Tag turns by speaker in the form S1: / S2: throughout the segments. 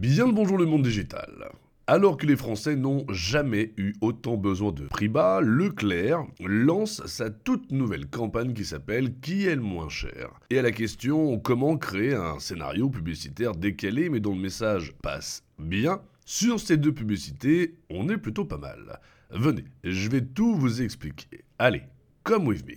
S1: Bien le bonjour le monde digital. Alors que les Français n'ont jamais eu autant besoin de prix bas, Leclerc lance sa toute nouvelle campagne qui s'appelle Qui est le moins cher? Et à la question comment créer un scénario publicitaire décalé mais dont le message passe bien, sur ces deux publicités, on est plutôt pas mal. Venez, je vais tout vous expliquer. Allez, come with me.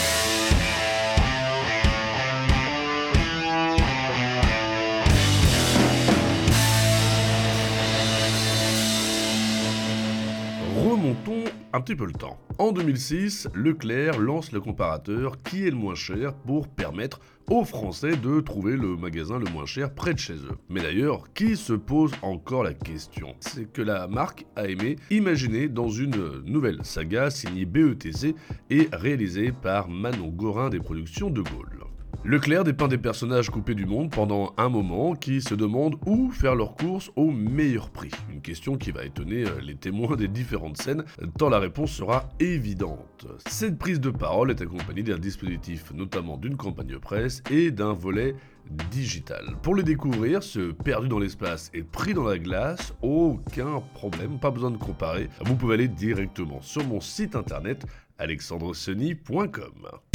S1: Remontons un petit peu le temps. En 2006, Leclerc lance le comparateur Qui est le moins cher pour permettre aux Français de trouver le magasin le moins cher près de chez eux. Mais d'ailleurs, qui se pose encore la question? C'est que la marque a aimé imaginer dans une nouvelle saga signée BETC et réalisée par Manon Gorin des productions de Gaulle. Leclerc dépeint des personnages coupés du monde pendant un moment qui se demandent où faire leurs courses au meilleur prix. Une question qui va étonner les témoins des différentes scènes, tant la réponse sera évidente. Cette prise de parole est accompagnée d'un dispositif, notamment d'une campagne presse et d'un volet digital. Pour le découvrir, ce perdu dans l'espace et pris dans la glace, aucun problème, pas besoin de comparer. Vous pouvez aller directement sur mon site internet alexandresony.com.